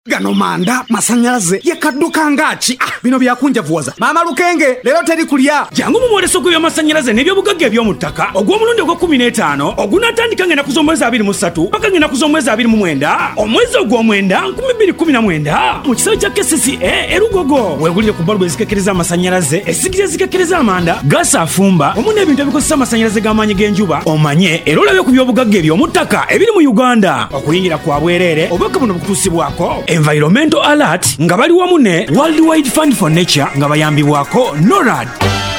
Gano manda masanyalaze yakadduka ngaki bino byakunjavuwaza Mama Lukenge lero teri kulya jangu mumwoleso gwe masanyalaze nebyo bugagge by'omu ttaka ogw'omulundi ogw'15 ogunatandika ngenda kuzomwezi 23 paka ngenda kuzomwezi 29 omwezi ogw'omwenda 2019 mu kisawe kya KCCA erugogo wegulire ku balubu ezikekereza amasanyalaze esigiri ezikekereza amanda gasa afumba omu n'ebintu ebikozesa amasanyalaze g'amaanyi g'enjuba omanye era olabe ku by'obugagge by'omu ttaka ebiri mu Uganda okuyingira kwa bwerere obaka buno bukutusibwako Environmental Alert nga bali wamu ne Worldwide Fund for Nature nga bayambibwako NORAD.